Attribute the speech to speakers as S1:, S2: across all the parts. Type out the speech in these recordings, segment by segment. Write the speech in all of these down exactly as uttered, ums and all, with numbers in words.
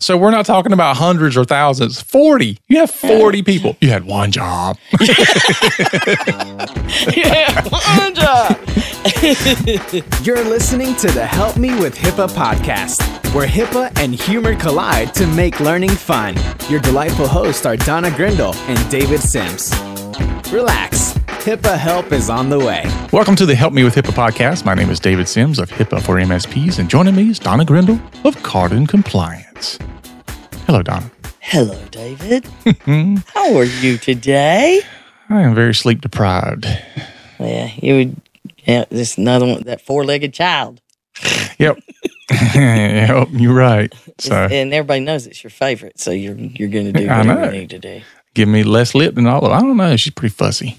S1: So we're not talking about hundreds or thousands. forty. You have forty people. You had one job.
S2: Yeah, one job.
S3: You're listening to the Help Me with HIPAA podcast, where HIPAA and humor collide to make learning fun. Your delightful hosts are Donna Grindle and David Sims. Relax. HIPAA help is on the way.
S1: Welcome to the Help Me with HIPAA podcast. My name is David Sims of HIPAA for M S Ps, and joining me is Donna Grindle of Cardin Compliance. Hello, Donna.
S2: Hello, David. How are you today?
S1: I am very sleep deprived.
S2: Yeah, you would. Yeah, this another one, that four-legged child.
S1: Yep. Yep, you're right. So,
S2: and everybody knows it's your favorite, so you're you're going to do
S1: I
S2: whatever
S1: know.
S2: you need to do.
S1: Give me less lip than all of I don't know. She's pretty fussy.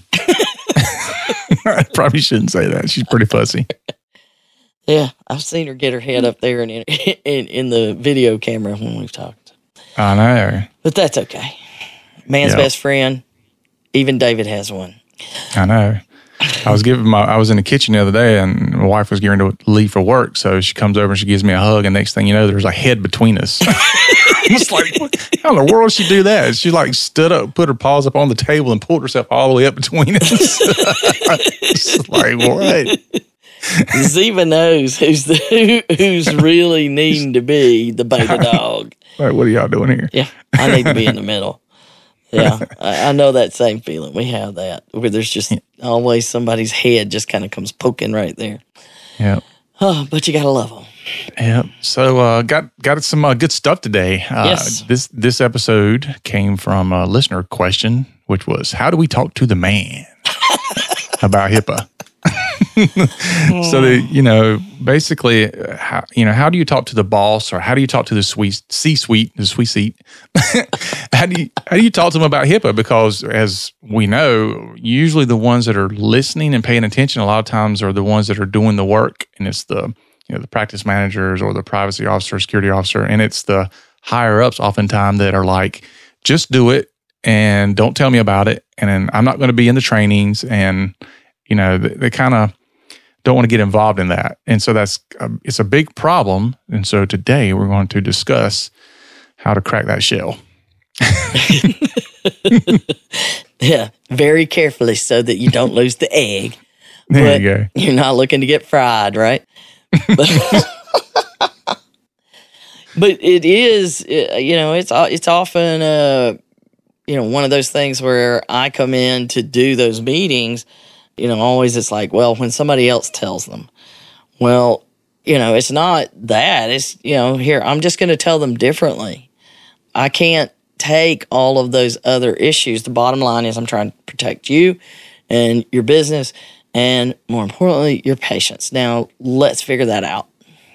S1: I probably shouldn't say that. She's pretty fussy.
S2: Yeah, I've seen her get her head up there in in, in the video camera when we've talked.
S1: I know.
S2: But that's okay. Man's
S1: Yep.
S2: best friend. Even David has one.
S1: I know. I was giving my, I was in the kitchen the other day, and my wife was getting to leave for work. So she comes over and she gives me a hug, and next thing you know, there's a head between us. It's like, how in the world she do that? She like stood up, put her paws up on the table, and pulled herself all the way up between us. It's like, what?
S2: Ziva knows who's the who, who's really needing to be the baby dog.
S1: Like, what are y'all doing here?
S2: Yeah, I need to be in the middle. Yeah, I, I know that same feeling. We have that where there's just always somebody's head just kind of comes poking right there.
S1: Yeah.
S2: Oh, but you gotta love them.
S1: Yeah. So uh, got got some uh, good stuff today. Uh,
S2: Yes.
S1: This this episode came from a listener question, which was, how do we talk to the man about HIPAA? So, the, you know, basically, uh, how, you know, how do you talk to the boss, or how do you talk to the sweet C-suite, the sweet seat? how do you how do you talk to them about HIPAA? Because as we know, usually the ones that are listening and paying attention a lot of times are the ones that are doing the work, and it's the you know the practice managers or the privacy officer, security officer, and it's the higher ups oftentimes that are like, just do it and don't tell me about it, and then I'm not going to be in the trainings, and you know they, they kind of don't want to get involved in that. And so that's, a, it's a big problem. And so today we're going to discuss how to crack that shell.
S2: Yeah, very carefully so that you don't lose the egg.
S1: There
S2: But
S1: you go.
S2: You're not looking to get fried, right? But, but it is, uh, you know, it's it's often, uh, you know, one of those things where I come in to do those meetings. You know, always it's like, well, when somebody else tells them, well, you know, it's not that. It's, you know, here, I'm just going to tell them differently. I can't take all of those other issues. The bottom line is I'm trying to protect you and your business and, more importantly, your patients. Now, let's figure that out.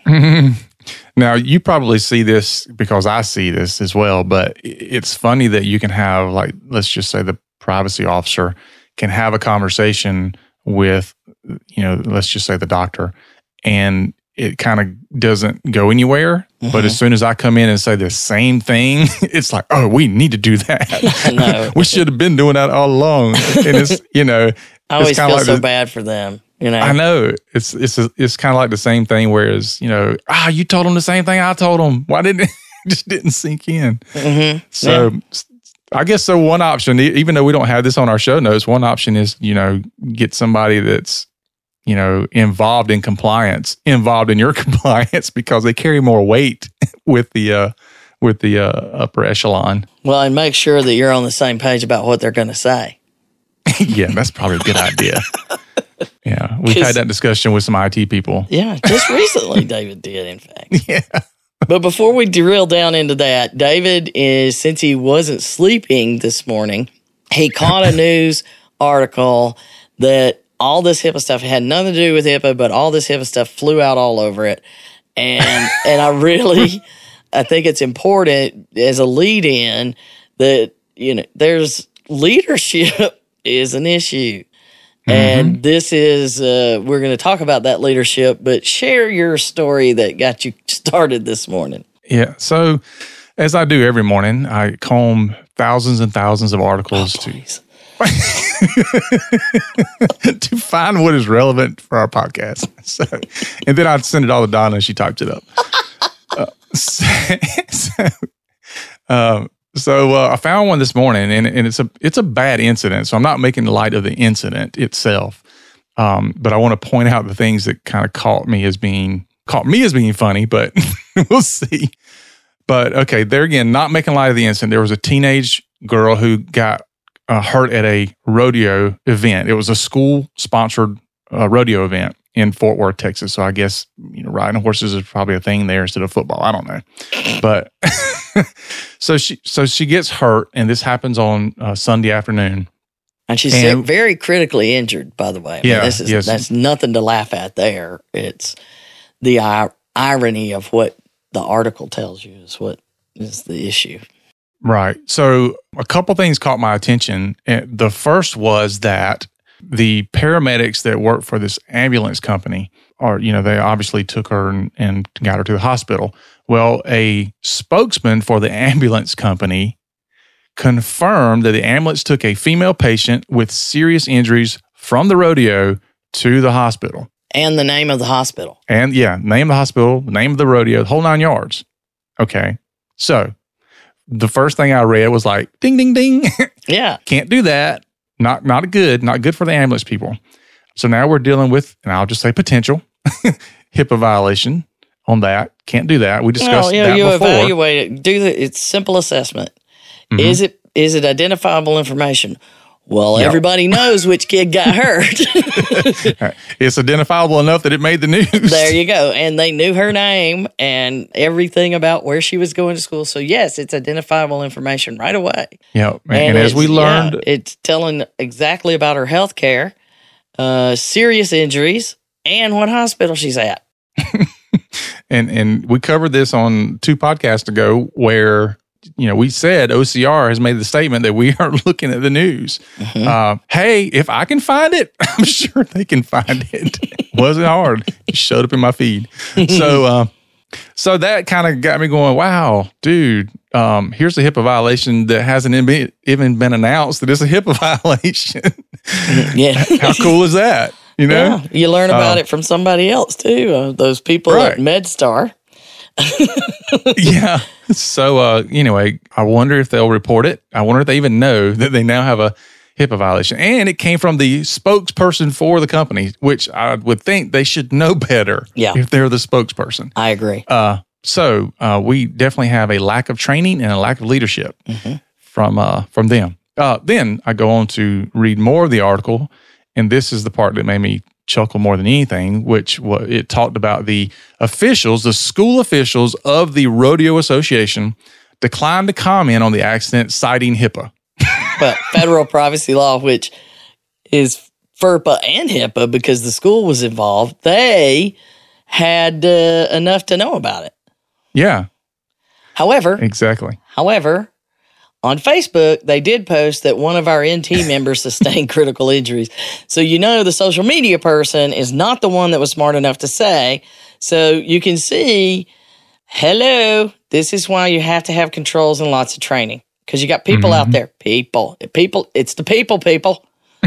S1: Now, you probably see this because I see this as well, but it's funny that you can have, like, let's just say the privacy officer can have a conversation with, you know, let's just say the doctor, and it kind of doesn't go anywhere. Mm-hmm. But as soon as I come in and say the same thing, it's like, oh, we need to do that.
S2: I know.
S1: We should have been doing that all along. And it's, you know,
S2: I always feel
S1: like
S2: so
S1: the,
S2: bad for them. You know,
S1: I know it's it's a, it's kind of like the same thing. Whereas, you know, ah, you told them the same thing I told them. Why didn't it just didn't sink in?
S2: Mm-hmm.
S1: So.
S2: Yeah.
S1: I guess so. One option, even though we don't have this on our show notes, one option is, you know, get somebody that's, you know, involved in compliance, involved in your compliance, because they carry more weight with the uh, with the uh, upper echelon.
S2: Well, and make sure that you're on the same page about what they're going to say.
S1: Yeah, that's probably a good idea. Yeah, we've had that discussion with some I T people.
S2: Yeah, just recently, David did, in fact.
S1: Yeah.
S2: But before we drill down into that, David is, since he wasn't sleeping this morning, he caught a news article that all this HIPAA stuff had nothing to do with HIPAA, but all this HIPAA stuff flew out all over it. And and I really, I think it's important as a lead in that, you know, there's leadership is an issue. And mm-hmm. this is, uh, we're going to talk about that leadership, but share your story that got you started this morning.
S1: Yeah. So, as I do every morning, I comb thousands and thousands of articles
S2: oh,
S1: to to find what is relevant for our podcast. So, and then I'd send it all to Donna and she types it up. uh, so, so, Um, so uh, I found one this morning, and, and it's a it's a bad incident. So I'm not making light of the incident itself, um, but I want to point out the things that kind of caught me as being caught me as being funny. But we'll see. But okay, there again, not making light of the incident. There was a teenage girl who got uh, hurt at a rodeo event. It was a school-sponsored uh, rodeo event in Fort Worth, Texas. So I guess, you know, riding horses is probably a thing there instead of football. I don't know. But so she so she gets hurt, and this happens on uh, Sunday afternoon.
S2: And she's
S1: And-
S2: sick, very critically injured, by the way. I mean,
S1: Yeah,
S2: this is,
S1: yes.
S2: that's nothing to laugh at there. It's the ir- irony of what the article tells you is what is the issue.
S1: Right. So a couple things caught my attention. And the first was that the paramedics that work for this ambulance company are, you know, they obviously took her and, and got her to the hospital. Well, a spokesman for the ambulance company confirmed that the ambulance took a female patient with serious injuries from the rodeo to the hospital.
S2: And the name of the hospital.
S1: And yeah, name of the hospital, name of the rodeo, the whole nine yards. Okay. So the first thing I read was like, ding, ding, ding.
S2: Yeah.
S1: Can't do that. Not not good. Not good for the ambulance people. So now we're dealing with, and I'll just say potential HIPAA violation on that. Can't do that. We discussed
S2: Well, you,
S1: that
S2: you
S1: before.
S2: evaluate it. Do the it's simple assessment.
S1: Mhm.
S2: Is it is it identifiable information? Well,
S1: Yep.
S2: everybody knows which kid got hurt.
S1: It's identifiable enough that it made the news.
S2: There you go. And they knew her name and everything about where she was going to school. So yes, it's identifiable information right away.
S1: Yeah. And, and as
S2: it's-
S1: we learned,
S2: yeah, it's telling exactly about her health care, uh, serious injuries, and what hospital she's at.
S1: and and we covered this on two podcasts ago where, you know, we said O C R has made the statement that we are looking at the news.
S2: Mm-hmm.
S1: Uh, hey, if I can find it, I'm sure they can find it. Wasn't hard. It showed up in my feed. So, uh, so that kind of got me going, wow, dude, um, here's a HIPAA violation that hasn't even even been announced that it's a HIPAA violation.
S2: Yeah.
S1: How cool is that? You know?
S2: Yeah, you learn about
S1: Uh,
S2: it from somebody else too. Uh, those people
S1: Right.
S2: at MedStar.
S1: Yeah. So, uh, anyway, I wonder if they'll report it. I wonder if they even know that they now have a HIPAA violation. And it came from the spokesperson for the company, which I would think they should know better
S2: Yeah.
S1: if they're the spokesperson.
S2: I agree.
S1: Uh, so uh, we definitely have a lack of training and a lack of leadership
S2: Mm-hmm.
S1: from uh, from them. Uh, then I go on to read more of the article, and this is the part that made me chuckle more than anything, which was, it talked about the officials, the school officials of the Rodeo Association declined to comment on the accident, citing HIPAA.
S2: But federal privacy law, which is FERPA and HIPAA because the school was involved, they had uh, enough to know about it.
S1: Yeah,
S2: However,
S1: exactly.
S2: however, on Facebook, they did post that one of our N T members sustained critical injuries. So you know the social media person is not the one that was smart enough to say. So you can see, hello, this is why you have to have controls and lots of training. Because you got people out there. People. People. It's the people, people.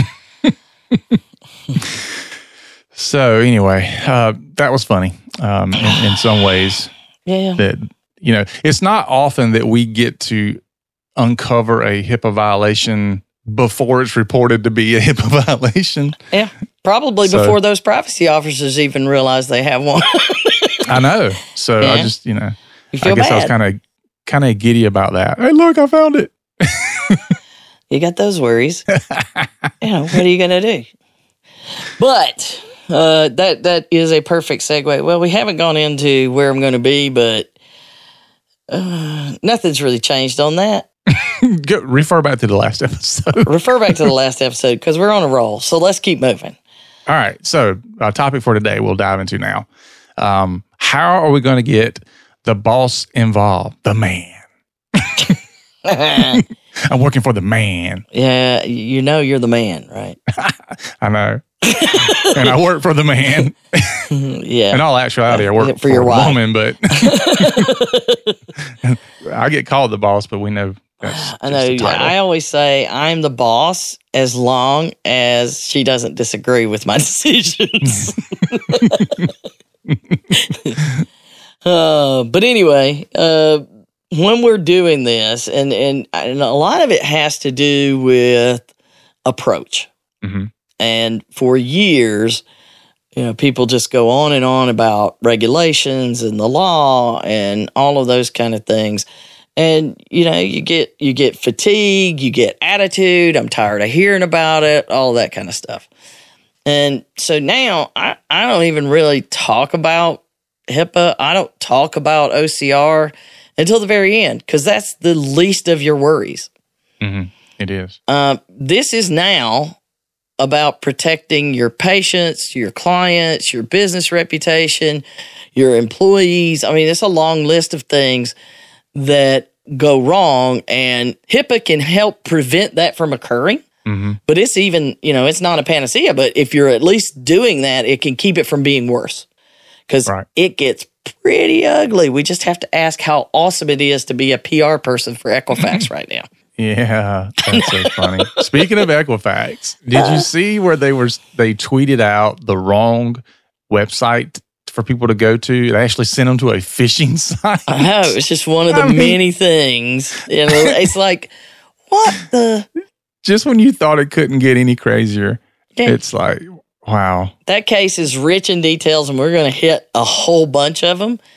S1: So anyway, uh, that was funny um, in, in some ways.
S2: Yeah.
S1: That, you know, it's not often that we get to uncover a HIPAA violation before it's reported to be a HIPAA violation.
S2: Yeah. Probably
S1: So-
S2: before those privacy officers even realize they have one.
S1: I know. So I
S2: Yeah.
S1: just, you know,
S2: You feel
S1: I guess
S2: bad.
S1: I was kind of kind of giddy about that. Hey, look, I found it.
S2: You got those worries. You know, what are you going to do? But uh, that that is a perfect segue. Well, we haven't gone into where I'm going to be, but uh, nothing's really changed on that.
S1: Go, refer back to the last episode.
S2: Refer back to the last episode because we're on a roll. So let's keep moving.
S1: All right. So, our topic for today we'll dive into now. Um, how are we going to get the boss involved? The man. I'm working for the man.
S2: Yeah, you know you're the man, right?
S1: I know. And I work for the man.
S2: Yeah.
S1: In all actuality, I work
S2: For
S1: for,
S2: your
S1: a
S2: wife.
S1: woman, but I get called the boss, but we know that's
S2: I know.
S1: just a title.
S2: I always say I'm the boss as long as she doesn't disagree with my decisions. uh, but anyway, uh, when we're doing this, and, and, and a lot of it has to do with approach.
S1: Mm-hmm.
S2: And for years, you know, people just go on and on about regulations and the law and all of those kind of things. And, you know, you get you get fatigue, you get attitude, I'm tired of hearing about it, all that kind of stuff. And so now I, I don't even really talk about HIPAA. I don't talk about O C R until the very end, because that's the least of your worries.
S1: Mm-hmm. It is.
S2: Uh, this is now about protecting your patients, your clients, your business reputation, your employees. I mean, it's a long list of things that go wrong, and HIPAA can help prevent that from occurring.
S1: Mm-hmm.
S2: But it's even, you know, it's not a panacea, but if you're at least doing that, it can keep it from being worse, because
S1: right.
S2: it gets pretty ugly. We just have to ask how awesome it is to be a P R person for Equifax right now.
S1: Yeah, that's so funny. Speaking of Equifax, did you see where they were? They tweeted out the wrong website for people to go to. They actually sent them to a phishing site.
S2: I know, it's just one of the
S1: I mean,
S2: many things. You know, it's like, what the?
S1: Just when you thought it couldn't get any crazier,
S2: Yeah.
S1: it's like, wow.
S2: That case is rich in details, and we're going to hit a whole bunch of them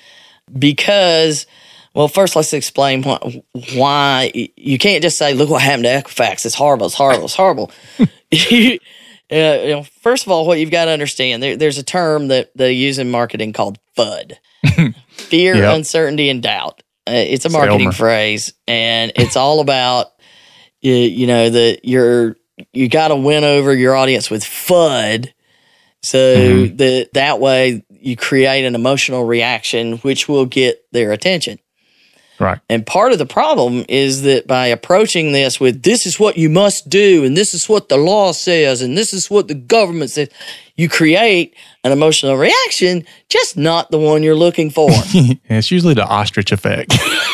S2: because, well, first let's explain why, why you can't just say, look what happened to Equifax. It's horrible, it's horrible, it's horrible. you, uh, you know, first of all, what you've got to understand, there, there's a term that they use in marketing called FUD. Fear,
S1: Yep.
S2: uncertainty, and doubt. Uh, it's a marketing
S1: Elmer.
S2: phrase, and it's all about, you, you know, that you're, you got to win over your audience with FUD. So
S1: Mm-hmm.
S2: that that way you create an emotional reaction, which will get their attention.
S1: Right.
S2: And part of the problem is that by approaching this with, this is what you must do, and this is what the law says, and this is what the government says, you create an emotional reaction, just not the one you're looking for.
S1: It's usually the ostrich effect.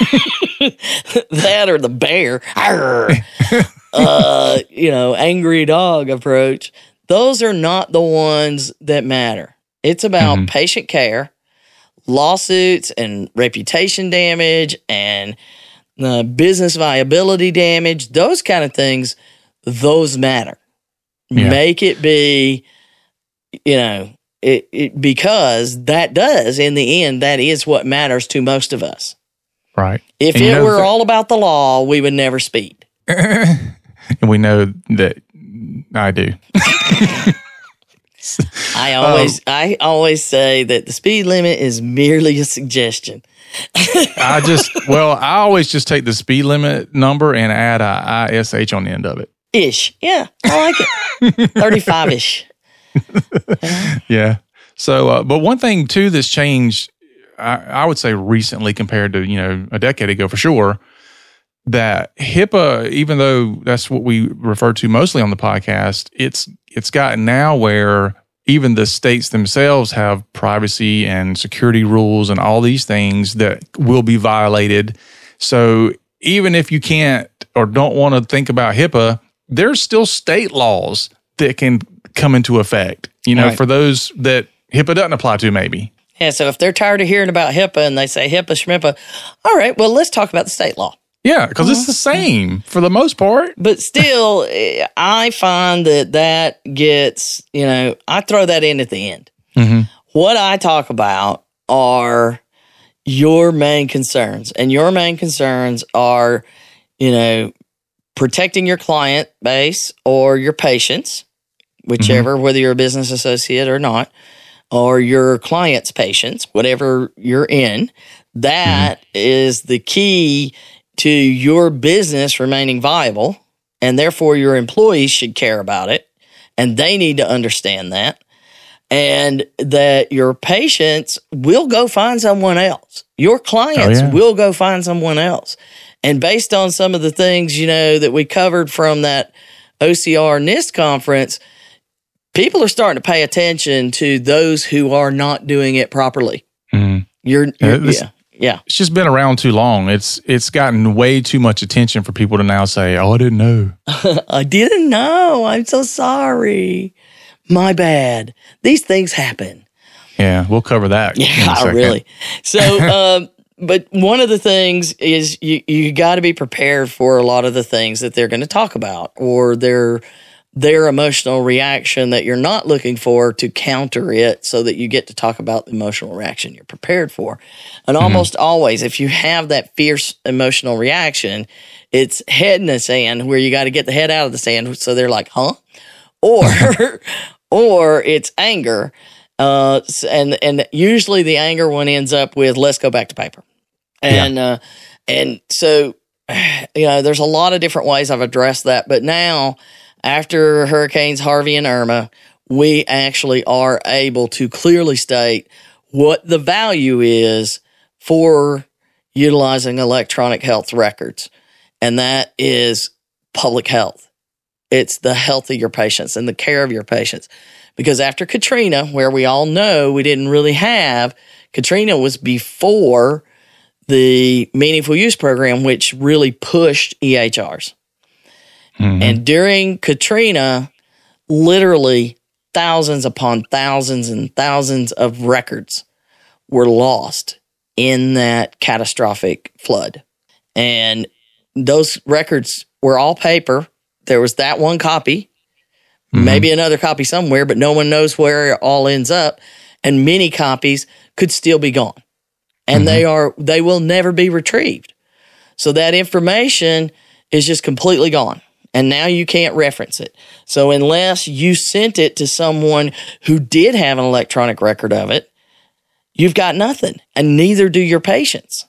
S2: That or the bear, Arr! uh, you know, angry dog approach. Those are not the ones that matter. It's about
S1: Mhm.
S2: patient care, lawsuits and reputation damage and uh, business viability damage, those kind of things, those matter.
S1: Yeah.
S2: Make it be, you know, it, it because that does, in the end, that is what matters to most of us.
S1: Right.
S2: If
S1: And you
S2: it
S1: know
S2: were
S1: that-
S2: all about the law, we would never speed.
S1: And we know that I do.
S2: I always,
S1: Um,
S2: I always say that the speed limit is merely a suggestion.
S1: I just, well, I always just take the speed limit number and add a I S H on the end of it.
S2: Ish, yeah, I like it. Thirty-five ish.
S1: Yeah. So, uh, but one thing too that's changed, I, I would say recently compared to, you know, a decade ago for sure, that HIPAA, even though that's what we refer to mostly on the podcast, it's it's gotten now where even the states themselves have privacy and security rules and all these things that will be violated. So even if you can't or don't want to think about HIPAA, there's still state laws that can come into effect, you know,
S2: Right.
S1: for those that HIPAA doesn't apply to maybe.
S2: Yeah, so if they're tired of hearing about HIPAA and they say HIPAA, schmippa, all right, well, let's talk about the state law.
S1: Yeah, because it's the same for the most part.
S2: But still, eh, I find that that gets, you know, I throw that in at the end.
S1: Mm-hmm.
S2: What I talk about are your main concerns. And your main concerns are, you know, protecting your client base or your patients, whichever, whether you're a business associate or not, or your client's patients, whatever you're in. That is the key to your business remaining viable, and therefore your employees should care about it, and they need to understand that, and that your patients will go find someone else. Your clients
S1: Oh, yeah.
S2: will go find someone else. And based on some of the things, you know, that we covered from that O C R NIST conference, people are starting to pay attention to those who are not doing it properly.
S1: Mhm.
S2: You're,
S1: Yeah,
S2: you're
S1: this-
S2: yeah, yeah.
S1: It's just been around too long. It's it's gotten way too much attention for people to now say, "Oh, I didn't know."
S2: I didn't know. I'm so sorry. My bad. These things happen.
S1: Yeah, we'll cover that. in a
S2: Yeah,
S1: second.
S2: really. So, um, but one of the things is you, you got to be prepared for a lot of the things that they're going to talk about or their their emotional reaction that you're not looking for to counter it so that you get to talk about the emotional reaction you're prepared for. And mm-hmm. almost always, if you have that fierce emotional reaction, it's head in the sand where you got to get the head out of the sand. So they're like, huh? Or, or it's anger. Uh, and, and usually the anger one ends up with, let's go back to paper. And, yeah. uh, and so, you know, there's a lot of different ways I've addressed that, but now, after Hurricanes Harvey and Irma, we actually are able to clearly state what the value is for utilizing electronic health records, and that is public health. It's the health of your patients and the care of your patients. Because after Katrina, where we all know we didn't really have, Katrina was before the Meaningful Use Program, which really pushed E H Rs. Mm-hmm. And during Katrina, literally thousands upon thousands and thousands of records were lost in that catastrophic flood. And those records were all paper. There was that one copy, mm-hmm. maybe another copy somewhere, but no one knows where it all ends up. And many copies could still be gone. And mm-hmm. they are they will never be retrieved. So that information is just completely gone. And now you can't reference it. So unless you sent it to someone who did have an electronic record of it, you've got nothing, and neither do your patients.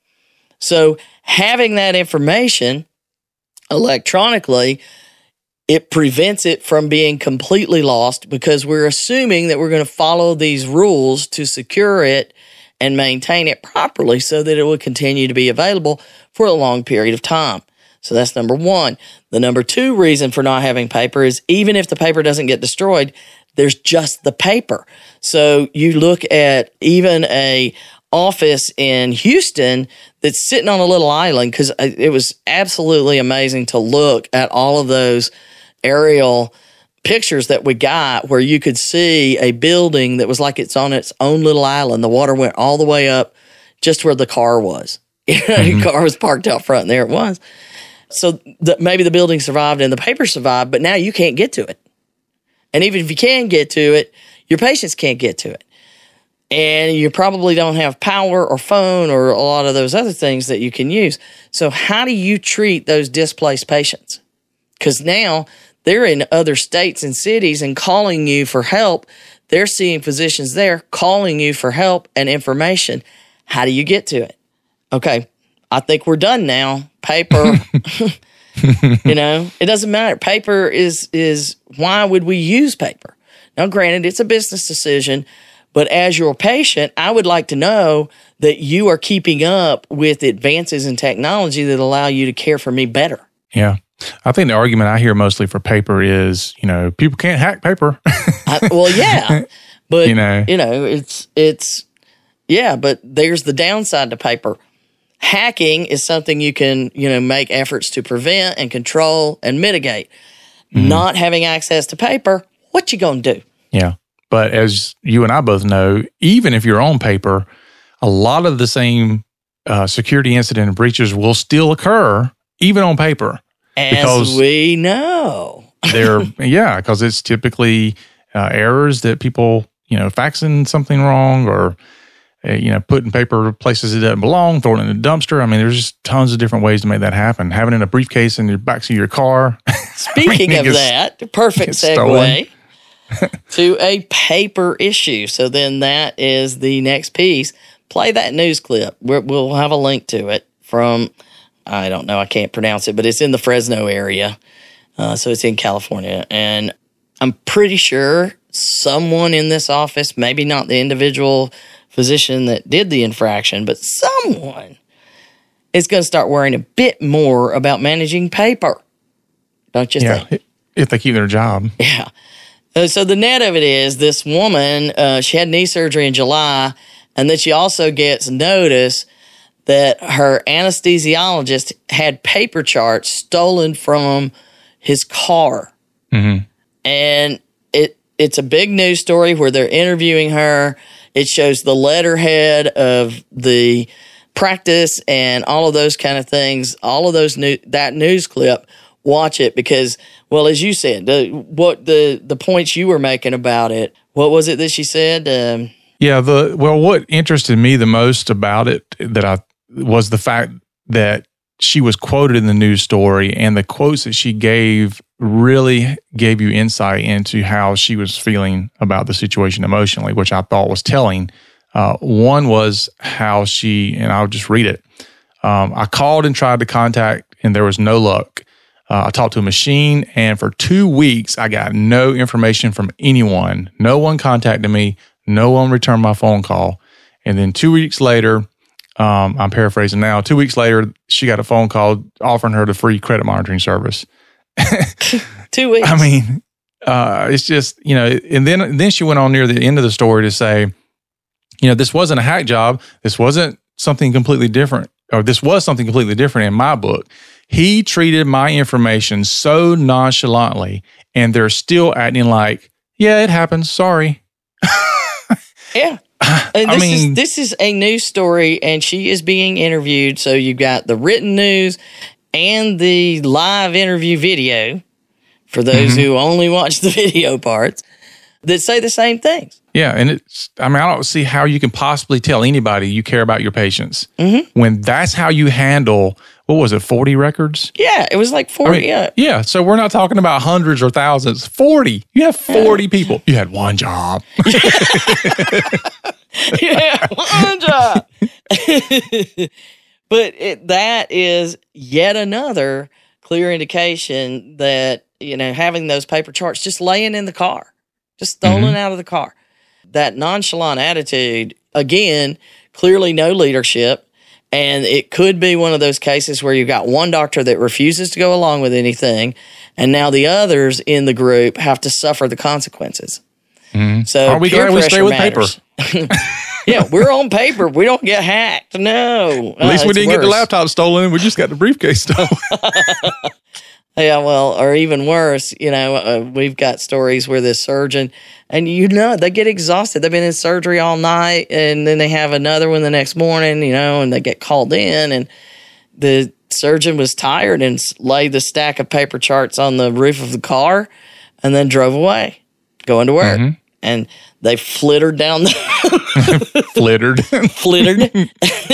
S2: So having that information electronically, it prevents it from being completely lost because we're assuming that we're going to follow these rules to secure it and maintain it properly so that it will continue to be available for a long period of time. So that's number one. The number two reason for not having paper is even if the paper doesn't get destroyed, there's just the paper. So you look at even a office in Houston that's sitting on a little island, because it was absolutely amazing to look at all of those aerial pictures that we got where you could see a building that was like it's on its own little island. The water went all the way up just where the car was. Mm-hmm. The car was parked out front, and there it was. So the, maybe the building survived and the paper survived, but now you can't get to it. And even if you can get to it, your patients can't get to it. And you probably don't have power or phone or a lot of those other things that you can use. So how do you treat those displaced patients? Because now they're in other states and cities and calling you for help. They're seeing physicians there calling you for help and information. How do you get to it? Okay, I think we're done now. Paper, you know, it doesn't matter. Paper is, is why would we use paper? Now, granted, it's a business decision, but as your patient, I would like to know that you are keeping up with advances in technology that allow you to care for me better.
S1: Yeah. I think the argument I hear mostly for paper is, you know, people can't hack paper.
S2: I, well, yeah, but, you know, you know, it's, it's, yeah, but there's the downside to paper. Hacking is something you can, you know, make efforts to prevent and control and mitigate. Mm-hmm. Not having access to paper, what you gonna do?
S1: Yeah. But as you and I both know, even if you're on paper, a lot of the same uh, security incident and breaches will still occur, even on paper.
S2: As we know.
S1: they're, yeah, because it's typically uh, errors that people, you know, faxing something wrong or, uh, you know, putting paper places it doesn't belong, throwing it in a dumpster. I mean, there's just tons of different ways to make that happen. Having it in a briefcase in the back of your car.
S2: Speaking I mean, of that, perfect segue to a paper issue. So then that is the next piece. Play that news clip. We're, we'll have a link to it from, I don't know, I can't pronounce it, but it's in the Fresno area. Uh, so it's in California. And I'm pretty sure someone in this office, maybe not the individual physician that did the infraction, but someone is going to start worrying a bit more about managing paper. Don't you
S1: yeah,
S2: think?
S1: If they keep their job.
S2: Yeah. Uh, so the net of it is this woman, uh, she had knee surgery in July, and then she also gets notice that her anesthesiologist had paper charts stolen from his car. Mm-hmm. And it it's a big news story where they're interviewing her. It shows the letterhead of the practice and all of those kind of things, all of those new, that news clip, watch it because, well, as you said, the, what the, the points you were making about it, what was it that she said? Um,
S1: yeah. The, well, what interested me the most about it that I was the fact that she was quoted in the news story, and the quotes that she gave really gave you insight into how she was feeling about the situation emotionally, which I thought was telling. Uh, one was how she, and I'll just read it. Um, I called and tried to contact, and there was no luck. Uh, I talked to a machine, and for two weeks, I got no information from anyone. No one contacted me. No one returned my phone call. And then two weeks later, um, I'm paraphrasing now, two weeks later, she got a phone call offering her the free credit monitoring service.
S2: Two weeks.
S1: I mean, uh, it's just, you know, and then, and then she went on near the end of the story to say, you know, this wasn't a hack job. This wasn't something completely different, or this was something completely different in my book. He treated my information so nonchalantly, and they're still acting like, yeah, it happens. Sorry.
S2: Yeah. And this
S1: I mean,
S2: is this is a news story, and she is being interviewed. So you've got the written news and the live interview video for those mm-hmm. who only watch the video parts that say the same things.
S1: Yeah, and it's, I mean, I don't see how you can possibly tell anybody you care about your patients
S2: mm-hmm.
S1: when that's how you handle, what was it, forty records?
S2: Yeah, it was like forty, I mean, yeah.
S1: Yeah, so we're not talking about hundreds or thousands, forty. You have forty yeah. people. You had one job.
S2: Yeah, one job. But it, that is yet another clear indication that, you know, having those paper charts just laying in the car, just stolen mm-hmm. out of the car. That nonchalant attitude, again, clearly no leadership. And it could be one of those cases where you've got one doctor that refuses to go along with anything, and now the others in the group have to suffer the consequences.
S1: Mm-hmm.
S2: So
S1: are we
S2: peer
S1: glad we stay with
S2: matters. Paper? Yeah, we're on paper. We don't get hacked. No.
S1: At least
S2: uh,
S1: we didn't
S2: worse.
S1: get the laptop stolen. We just got the briefcase stolen.
S2: Yeah, well, or even worse, you know, uh, we've got stories where this surgeon, and you know, they get exhausted. They've been in surgery all night, and then they have another one the next morning, you know, and they get called in, and the surgeon was tired and laid the stack of paper charts on the roof of the car and then drove away, going to work. Mm-hmm. And they flittered down the...
S1: Flittered.
S2: Flittered.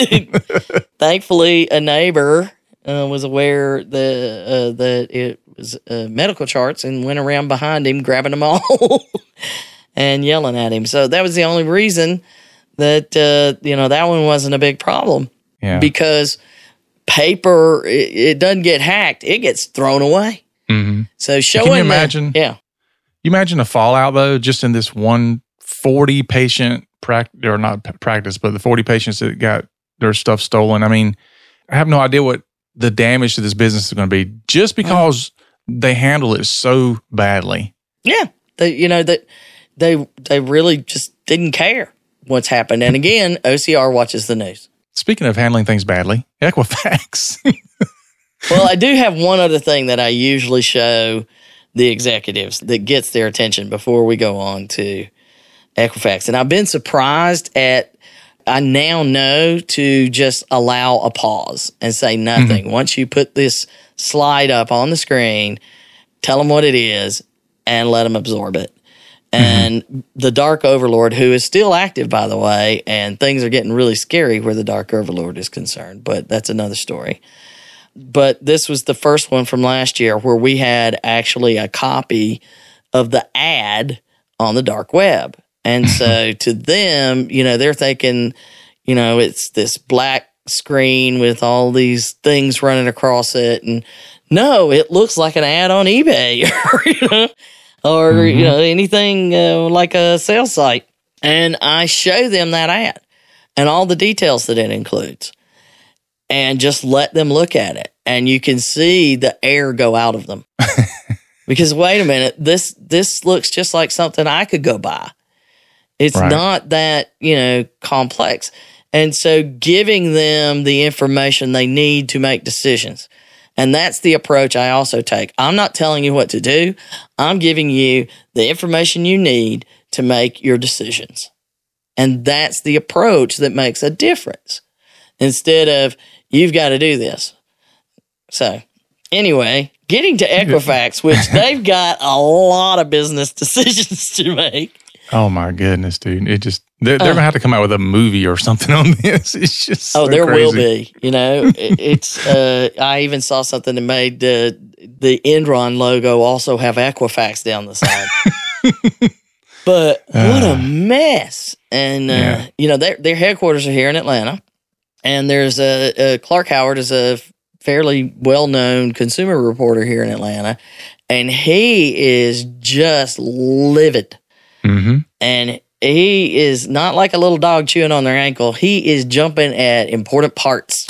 S2: Thankfully, a neighbor... Uh, was aware that uh, that it was uh, medical charts and went around behind him, grabbing them all and yelling at him. So that was the only reason that uh, you know that one wasn't a big problem.
S1: Yeah.
S2: Because paper it, it doesn't get hacked; it gets thrown away.
S1: Mm-hmm.
S2: So showing
S1: Can you imagine?
S2: That, yeah,
S1: you imagine a fallout though, just in this one forty patient practice, or not practice, but the forty patients that got their stuff stolen. I mean, I have no idea what the damage to this business is going to be just because mm. they handle it so badly.
S2: Yeah. They, you know, that they, they, they really just didn't care what's happened. And again, O C R watches the news.
S1: Speaking of handling things badly, Equifax.
S2: Well, I do have one other thing that I usually show the executives that gets their attention before we go on to Equifax. And I've been surprised at, I now know to just allow a pause and say nothing. Mm-hmm. Once you put this slide up on the screen, tell them what it is and let them absorb it. Mm-hmm. And the Dark Overlord, who is still active, by the way, and things are getting really scary where the Dark Overlord is concerned, but that's another story. But this was the first one from last year where we had actually a copy of the ad on the dark web. And so to them, you know, they're thinking, you know, it's this black screen with all these things running across it. And no, it looks like an ad on eBay or, you know, or mm-hmm. you know, anything uh, like a sales site. And I show them that ad and all the details that it includes and just let them look at it. And you can see the air go out of them. Because wait a minute, this this looks just like something I could go buy. It's right. Not that, you know, complex. And so giving them the information they need to make decisions. And that's the approach I also take. I'm not telling you what to do. I'm giving you the information you need to make your decisions. And that's the approach that makes a difference. instead of, you've got to do this. So anyway, getting to Equifax, which they've got a lot of business decisions to make.
S1: Oh my goodness, dude. It just, they're, they're
S2: Uh,
S1: going to have to come out with a movie or something on this. It's just so
S2: Oh, there
S1: crazy.
S2: will be. You know, it, it's. Uh, I even saw something that made uh, the Enron logo also have Equifax down the side. But what a mess! And uh,
S1: Yeah.
S2: you know, their their headquarters are here in Atlanta, and there's a, a Clark Howard is a fairly well known consumer reporter here in Atlanta, and he is just livid,
S1: Mm-hmm.
S2: and he is not like a little dog chewing on their ankle. He is jumping at important parts.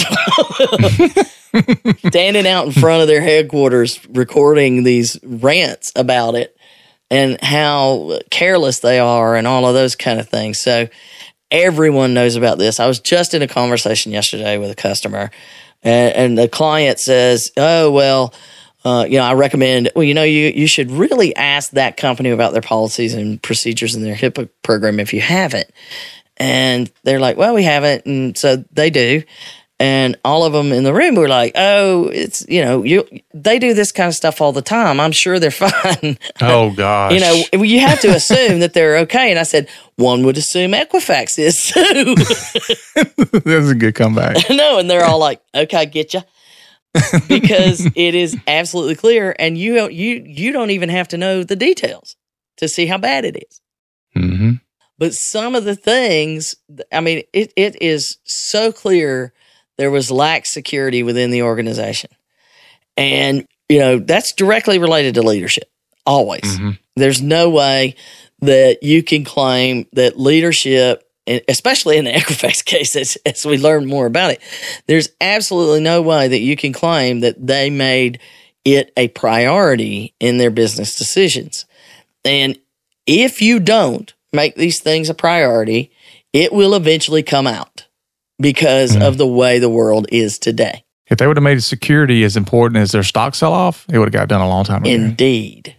S2: Standing out in front of their headquarters, recording these rants about it and how careless they are and all of those kind of things. So everyone knows about this. I was just in a conversation yesterday with a customer, and, and the client says, oh, well, uh, you know, I recommend, well, you know, you, you should really ask that company about their policies and procedures in their HIPAA program if you haven't. And they're like, well, we haven't. And so they do. And all of them in the room were like, oh, it's, you know, you they do this kind of stuff all the time. I'm sure they're fine.
S1: Oh, gosh.
S2: You know, you have to assume that they're okay. And I said, one would assume Equifax is too.
S1: That's a good comeback.
S2: No, and they're all like, okay, get you. Because it is absolutely clear. And you don't, you, you don't even have to know the details to see how bad it is.
S1: Mm-hmm.
S2: But some of the things, I mean, it, it is so clear there was lax security within the organization. And, you know, that's directly related to leadership, always.
S1: Mm-hmm.
S2: There's no way that you can claim that leadership, especially in the Equifax case, as, as we learn more about it, there's absolutely no way that you can claim that they made it a priority in their business decisions. And if you don't make these things a priority, it will eventually come out because mm. of the way the world is today.
S1: If they would have made security as important as their stock sell-off, it would have got done a long time ago.
S2: Indeed.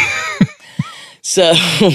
S2: so,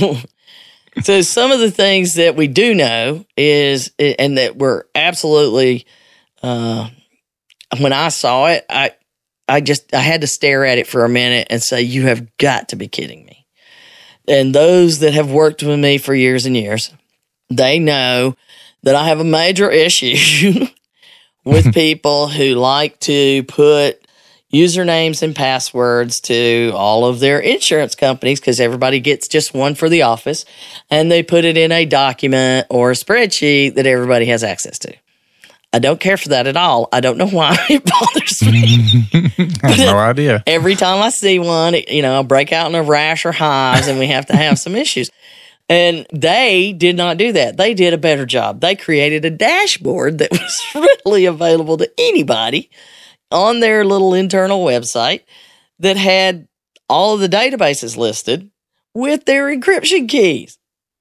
S2: so some of the things that we do know is, and that were absolutely, uh, when I saw it, I, I just, I had to stare at it for a minute and say, you have got to be kidding me. And those that have worked with me for years and years, they know that I have a major issue with people who like to put usernames and passwords to all of their insurance companies because everybody gets just one for the office, and they put it in a document or a spreadsheet that everybody has access to. I don't care for that at all. I don't know why it bothers me.
S1: I have no idea.
S2: Every time I see one, it, you know, I'll break out in a rash or hives, and we have to have some issues. And they did not do that. They did a better job. They created a dashboard that was readily available to anybody on their little internal website that had all of the databases listed with their encryption keys.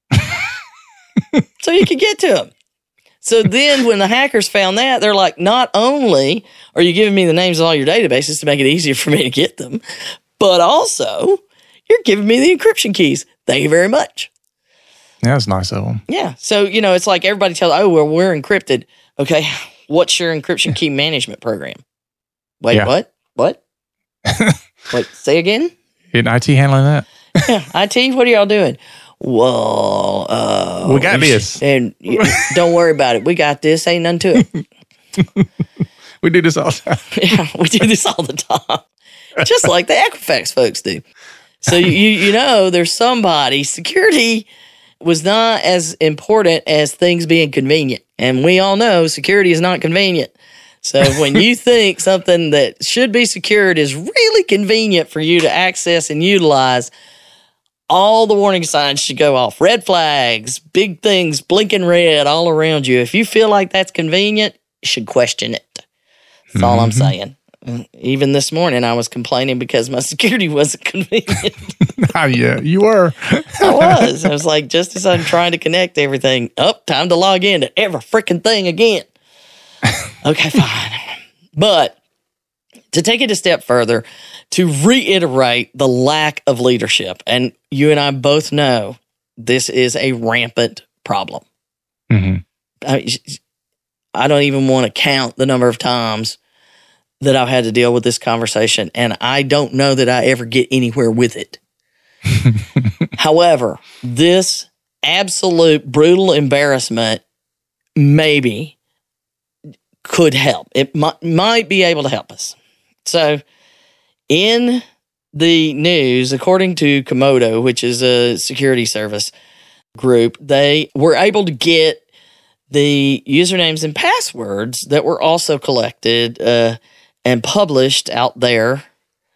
S2: So you could get to them. So then when the hackers found that, they're like, not only are you giving me the names of all your databases to make it easier for me to get them, but also you're giving me the encryption keys. Thank you very much.
S1: Yeah, that's nice of them.
S2: Yeah. So, you know, it's like everybody tells, oh, well, we're encrypted. Okay. What's your encryption key management program? Wait,
S1: Yeah.
S2: what? What? Wait, say again?
S1: Isn't I T handling that?
S2: Yeah. I T, what are y'all doing? Well, uh,
S1: We got this.
S2: And you- don't worry about it. We got this. Ain't nothing to it.
S1: We do this all the time.
S2: Yeah, we do this all the time. Just like the Equifax folks do. So, you you know, there's somebody, security was not as important as things being convenient. And we all know security is not convenient. So when you think something that should be secured is really convenient for you to access and utilize, all the warning signs should go off. Red flags, big things blinking red all around you. If you feel like that's convenient, you should question it. That's all I'm saying. Even this morning, I was complaining because my security wasn't convenient.
S1: Oh, yeah, you were.
S2: I was. I was like, just as I'm trying to connect everything, up, oh, time to log in to every freaking thing again. Okay, fine. But to take it a step further, to reiterate the lack of leadership, and you and I both know this is a rampant problem.
S1: Mm-hmm.
S2: I, I don't even want to count the number of times that I've had to deal with this conversation, and I don't know that I ever get anywhere with it. However, this absolute brutal embarrassment maybe could help. It might, might be able to help us. So, in the news, according to Comodo, which is a security service group, they were able to get the usernames and passwords that were also collected uh, and published out there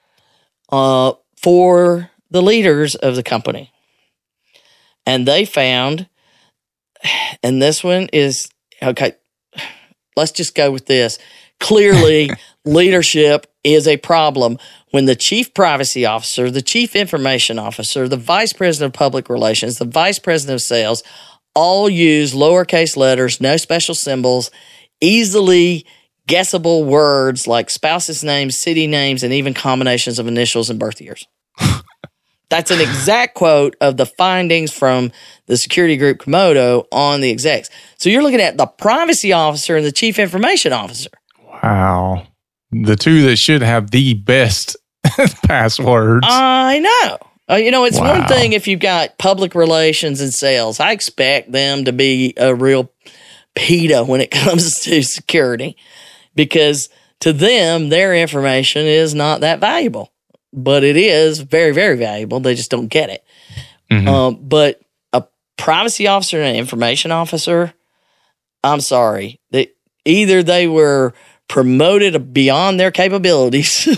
S2: uh, for the leaders of the company. And they found, and this one is, okay, let's just go with this. Clearly, leadership is a problem when the chief privacy officer, the chief information officer, the vice president of public relations, the vice president of sales, all use lowercase letters, no special symbols, easily guessable words like spouses' names, city names, and even combinations of initials and birth years. That's an exact quote of the findings from the security group Comodo on the execs. So you're looking at the privacy officer and the chief information officer.
S1: Wow. The two that should have the best passwords.
S2: I know. Uh, you know, it's
S1: Wow.
S2: one thing if you've got public relations and sales. I expect them to be a real PETA when it comes to security, because to them, their information is not that valuable. But it is very, very valuable. They just don't get it.
S1: Mm-hmm.
S2: Um, but a privacy officer and an information officer, I'm sorry. They, either they were promoted beyond their capabilities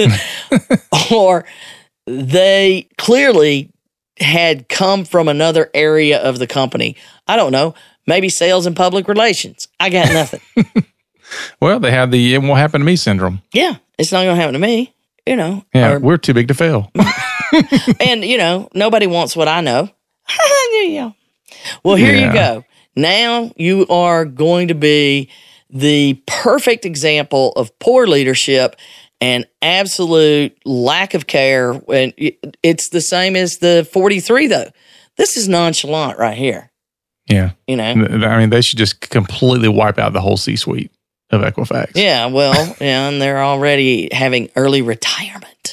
S2: or they clearly had come from another area of the company. I don't know. Maybe sales and public relations. I got nothing.
S1: Well, they have the "it won't happen to me" syndrome.
S2: Yeah, it's not going to happen to me. You know,
S1: Yeah,
S2: or,
S1: we're too big to fail.
S2: and you know, nobody wants what I know. Yeah. Well, here
S1: Yeah.
S2: you go. Now you are going to be the perfect example of poor leadership and absolute lack of care. And it's the same as the forty-three, though. This is nonchalant right here.
S1: Yeah.
S2: You know.
S1: I mean, they should just completely wipe out the whole C-suite of Equifax.
S2: Yeah. Well, yeah, and they're already having early retirement.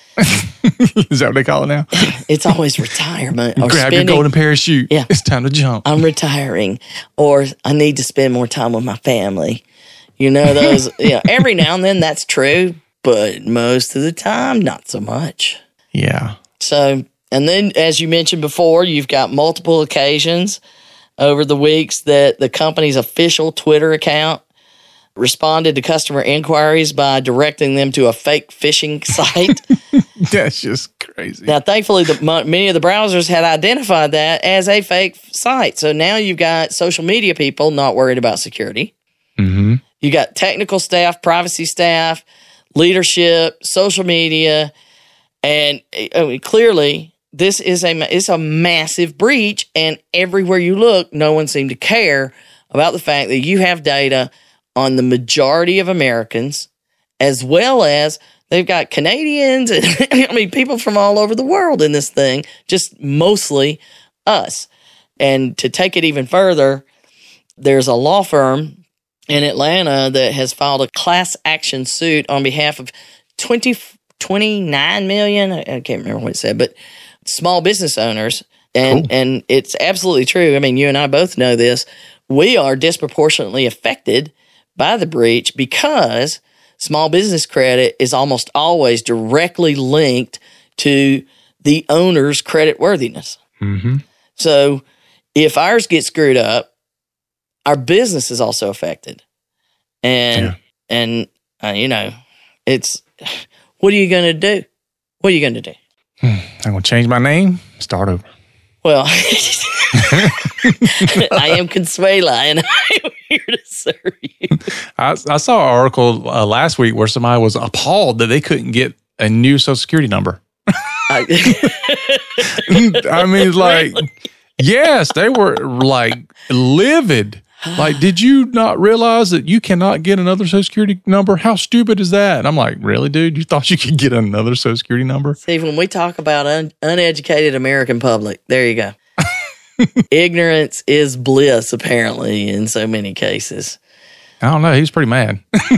S1: Is that what they call it now?
S2: It's always retirement. Or
S1: Grab
S2: spending,
S1: your golden parachute.
S2: Yeah.
S1: It's time to jump.
S2: I'm retiring, or I need to spend more time with my family. You know, those, you know, every now and then that's true, but most of the time, not so much.
S1: Yeah.
S2: So, and then as you mentioned before, you've got multiple occasions over the weeks that the company's official Twitter account responded to customer inquiries by directing them to a fake phishing site.
S1: That's just crazy.
S2: Now, thankfully, the, many of the browsers had identified that as a fake site. So now you've got social media people not worried about security.
S1: Mm-hmm.
S2: You got technical staff, privacy staff, leadership, social media, and I mean, clearly this is a it's a massive breach. And everywhere you look, no one seemed to care about the fact that you have data on the majority of Americans, as well as they've got Canadians and I mean people from all over the world in this thing, just mostly us. And to take it even further, there's a law firm in Atlanta that has filed a class action suit on behalf of twenty, twenty-nine million, I can't remember what it said, but small business owners. And
S1: Cool.
S2: and it's absolutely true. I mean, you and I both know this. We are disproportionately affected by the breach because small business credit is almost always directly linked to the owner's credit worthiness.
S1: Mm-hmm.
S2: So if ours get screwed up, our business is also affected. And,
S1: Yeah.
S2: and uh, you know, it's, what are you going to do? What are you going to do?
S1: I'm going to change my name, start over.
S2: Well, I am Consuela, and I'm here to serve you.
S1: I, I saw an article uh, last week where somebody was appalled that they couldn't get a new Social Security number.
S2: I,
S1: I mean, like, yes, they were like livid. Like, did you not realize that you cannot get another Social Security number? How stupid is that? And I'm like, really, dude? You thought you could get another Social Security number?
S2: see, when we talk about un, uneducated American public, there you go. Ignorance is bliss, apparently, in so many cases.
S1: I don't know. He was pretty mad.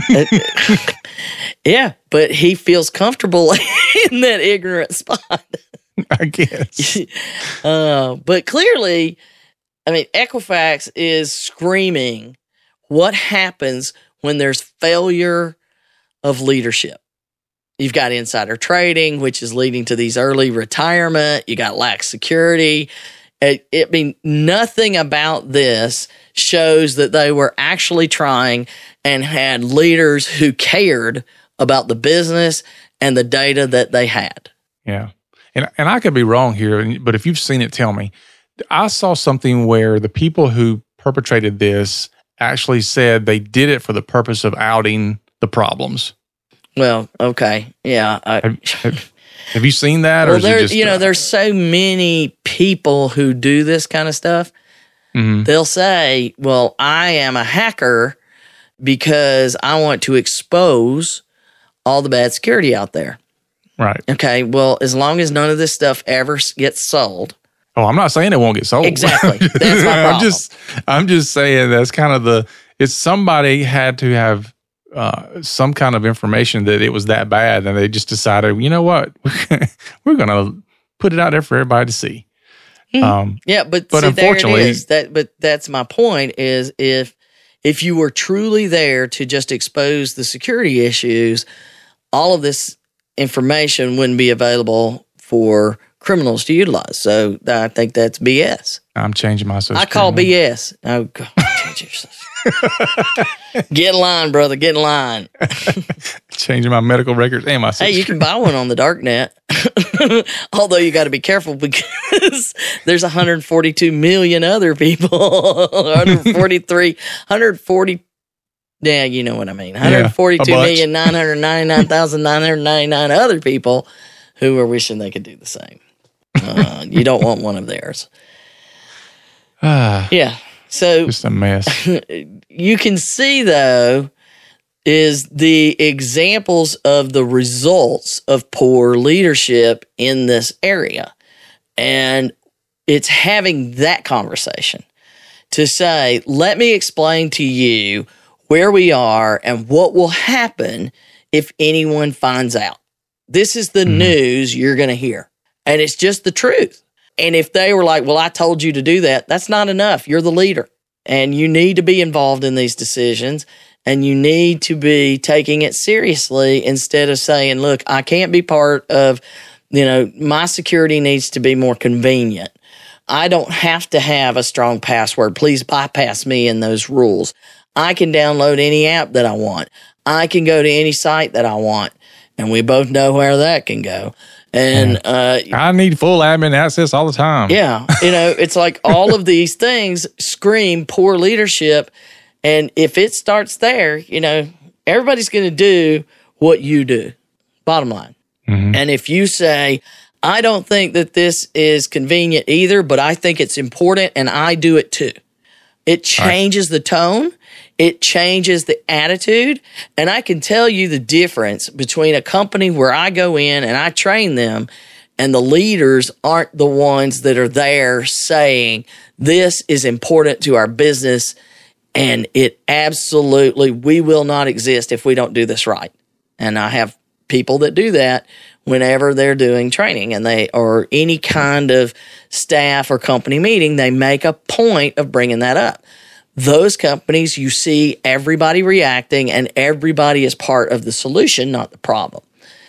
S2: Yeah, but he feels comfortable in that ignorant spot.
S1: I guess.
S2: uh, but clearly, I mean, Equifax is screaming what happens when there's failure of leadership. You've got insider trading, which is leading to these early retirement. You got lax security. It, it I mean, nothing about this shows that they were actually trying and had leaders who cared about the business and the data that they had.
S1: Yeah. And and I could be wrong here, but if you've seen it, tell me. I saw something where the people who perpetrated this actually said they did it for the purpose of outing the problems.
S2: Well, okay. Yeah. I,
S1: have, have, have you seen that?
S2: Well,
S1: or is
S2: there,
S1: it just,
S2: you know,
S1: uh,
S2: there's so many people who do this kind of stuff.
S1: Mm-hmm.
S2: They'll say, well, I am a hacker because I want to expose all the bad security out there.
S1: Right.
S2: Okay. Well, as long as none of this stuff ever gets sold.
S1: Oh, I'm not saying it won't get sold.
S2: Exactly. That's my problem.
S1: I'm just, I'm just saying that's kind of the, it's somebody had to have uh, some kind of information that it was that bad. And they just decided, you know what, we're going to put it out there for everybody to see.
S2: Mm.
S1: Um,
S2: yeah. But,
S1: but
S2: see,
S1: unfortunately,
S2: there it is. That, but that's my point is if, if you were truly there to just expose the security issues, all of this information wouldn't be available for criminals to utilize. So I think that's B S.
S1: I'm changing my social
S2: I call
S1: security
S2: B S. Oh, God. Change your social- Get in line, brother. Get in line.
S1: Changing my medical records and my social
S2: Hey, you can buy one on the dark net. Although you got to be careful because there's one hundred forty-two million other people. one hundred forty-three, one hundred forty. Yeah, you know what I mean. one hundred forty-two million, nine hundred ninety-nine thousand, nine hundred ninety-nine other people who are wishing they could do the same. Uh, you don't want one of theirs.
S1: Ah,
S2: Yeah. So
S1: just a mess.
S2: you can see, though, is the examples of the results of poor leadership in this area. And it's having that conversation to say, let me explain to you where we are and what will happen if anyone finds out. This is the mm-hmm. news you're going to hear. And it's just the truth. And if they were like, well, I told you to do that, that's not enough. You're the leader. And you need to be involved in these decisions. And you need to be taking it seriously instead of saying, look, I can't be part of, you know, my security needs to be more convenient. I don't have to have a strong password. Please bypass me in those rules. I can download any app that I want. I can go to any site that I want. And we both know where that can go. And uh,
S1: I need full admin access all the time.
S2: Yeah. You know, it's like all of these things scream poor leadership. And if it starts there, you know, everybody's going to do what you do. Bottom line. Mm-hmm. And if you say, I don't think that this is convenient either, but I think it's important and I do it too. It changes right. the tone. It changes the attitude. And I can tell you the difference between a company where I go in and I train them and the leaders aren't the ones that are there saying, this is important to our business and it absolutely, we will not exist if we don't do this right. And I have people that do that whenever they're doing training and they, or any kind of staff or company meeting, they make a point of bringing that up. Those companies, you see everybody reacting and everybody is part of the solution, not the problem.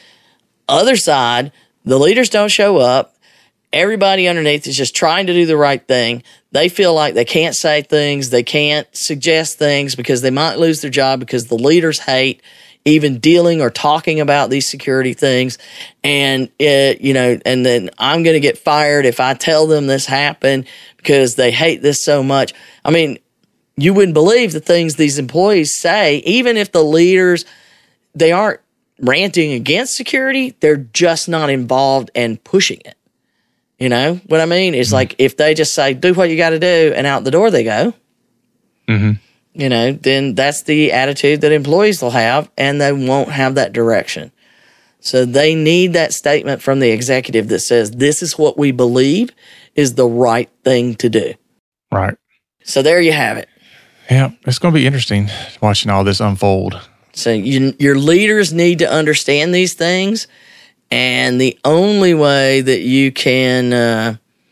S2: Other side, the leaders don't show up. Everybody underneath is just trying to do the right thing. They feel like they can't say things. They can't suggest things because they might lose their job because the leaders hate even dealing or talking about these security things. And, it, you know, and then I'm going to get fired if I tell them this happened because they hate this so much. I mean, you wouldn't believe the things these employees say, even if the leaders, they aren't ranting against security, they're just not involved and pushing it. You know what I mean? It's mm-hmm. like if they just say, do what you got to do, and out the door they go,
S1: mm-hmm.
S2: you know, then that's the attitude that employees will have, and they won't have that direction. So they need that statement from the executive that says, this is what we believe is the right thing to do.
S1: Right.
S2: So there you have it.
S1: Yeah, it's going to be interesting watching all this unfold.
S2: So you, your leaders need to understand these things, and the only way that you can uh,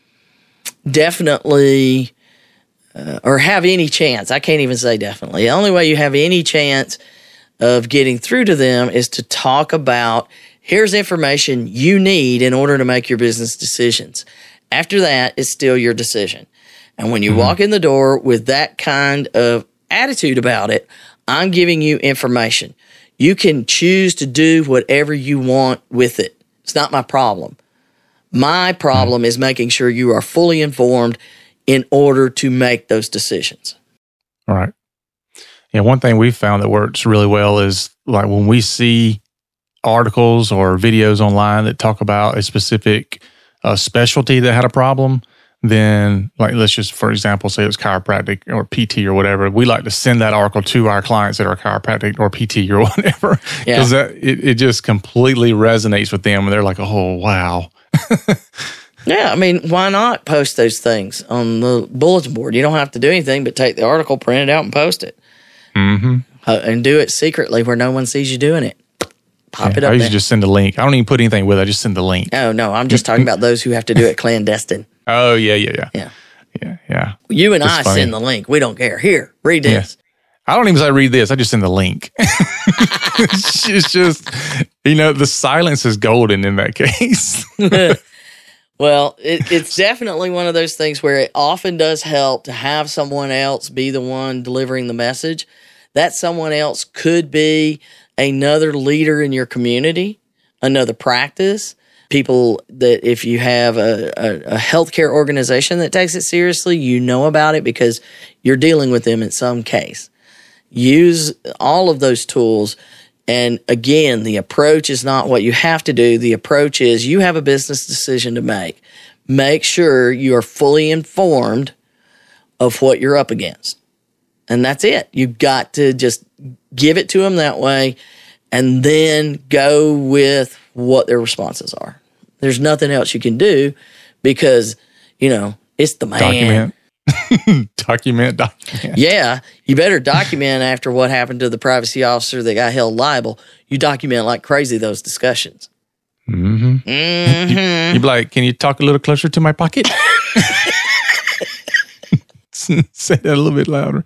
S2: definitely uh, or have any chance, I can't even say definitely, the only way you have any chance of getting through to them is to talk about, here's information you need in order to make your business decisions. After that, it's still your decision. And when you mm-hmm. walk in the door with that kind of attitude about it, I'm giving you information. You can choose to do whatever you want with it. It's not my problem. My problem mm-hmm. is making sure you are fully informed in order to make those decisions.
S1: All right. Yeah, one thing we've found that works really well is like when we see articles or videos online that talk about a specific uh, specialty that had a problem, then like let's just, for example, say it was chiropractic or P T or whatever, we like to send that article to our clients that are chiropractic or P T or whatever, because yeah. it, it just completely resonates with them and they're like, oh, wow.
S2: Yeah, I mean, why not post those things on the bulletin board? You don't have to do anything but take the article, print it out, and post it.
S1: Mm-hmm.
S2: Uh, and do it secretly where no one sees you doing it. Pop
S1: yeah,
S2: it up
S1: I usually
S2: there.
S1: just send a link. I don't even put anything with it. I just send the link.
S2: Oh, no, I'm just talking about those who have to do it clandestine.
S1: Oh, yeah, yeah, yeah.
S2: Yeah.
S1: Yeah, yeah.
S2: You and
S1: It's
S2: I
S1: funny.
S2: send the link. We don't care. Here, read this.
S1: Yeah. I don't even say read this. I just send the link. It's just, you know, the silence is golden in that case.
S2: Well, it, it's definitely one of those things where it often does help to have someone else be the one delivering the message. That someone else could be another leader in your community, another practice, people that if you have a, a, a healthcare organization that takes it seriously, you know about it because you're dealing with them in some case. Use all of those tools. And again, the approach is not what you have to do. The approach is you have a business decision to make. Make sure you are fully informed of what you're up against. And that's it. You've got to just give it to them that way and then go with what their responses are. There's nothing else you can do because, you know, it's the man.
S1: Document. document, document.
S2: Yeah, you better document after what happened to the privacy officer that got held liable. You document like crazy those discussions.
S1: Mm-hmm.
S2: Mm-hmm.
S1: You, you'd be like, can you talk a little closer to my pocket? Say that a little bit louder.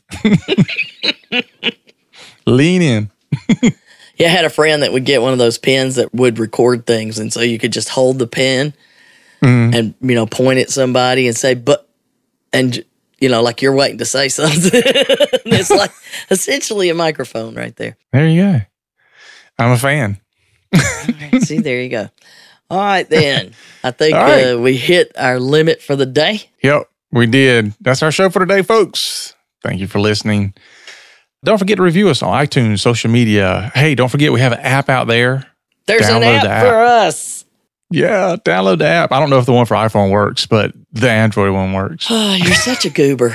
S1: Lean in.
S2: Yeah, I had a friend that would get one of those pens that would record things, and so you could just hold the pen mm. and, you know, point at somebody and say, but, and, you know, like you're waiting to say something. It's like essentially a microphone right there.
S1: There you go. I'm a fan.
S2: Right, see, there you go. All right, then. I think
S1: right.
S2: uh, we hit our limit for the day.
S1: Yep, we did. That's our show for today, folks. Thank you for listening. Don't forget to review us on iTunes, social media. Hey, don't forget we have an app out there.
S2: There's
S1: Download
S2: an app,
S1: app
S2: for us.
S1: Yeah, download the app. I don't know if the one for iPhone works, but the Android one works.
S2: Oh, you're such a goober.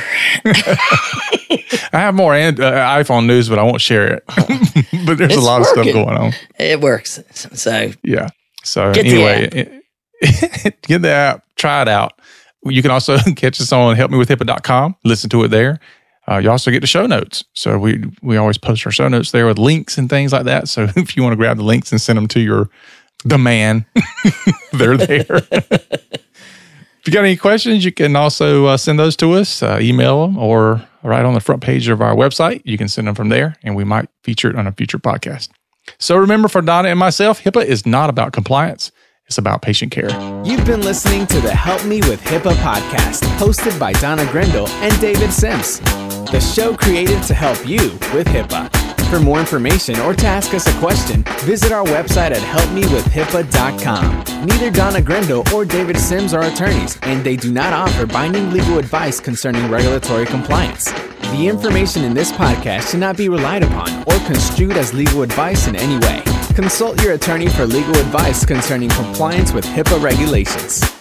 S1: I have more and, uh, iPhone news, but I won't share it. But there's
S2: It's
S1: a lot
S2: working.
S1: of stuff going on.
S2: It works. So
S1: Yeah. So
S2: Get the
S1: anyway, it, get the app, try it out. You can also catch us on help me with hippa dot com. Listen to it there. Uh, you also get the show notes. So we we always post our show notes there with links and things like that. So if you want to grab the links and send them to your the man, they're there. If you got any questions, you can also uh, send those to us, uh, email them, or right on the front page of our website. You can send them from there, and we might feature it on a future podcast. So remember, for Donna and myself, HIPAA is not about compliance. It's about patient care.
S3: You've been listening to the Help Me with HIPAA podcast, hosted by Donna Grindle and David Sims. The show created to help you with HIPAA. For more information or to ask us a question, visit our website at help me with hippa dot com. Neither Donna Grindle or David Sims are attorneys, and they do not offer binding legal advice concerning regulatory compliance. The information in this podcast should not be relied upon or construed as legal advice in any way. Consult your attorney for legal advice concerning compliance with HIPAA regulations.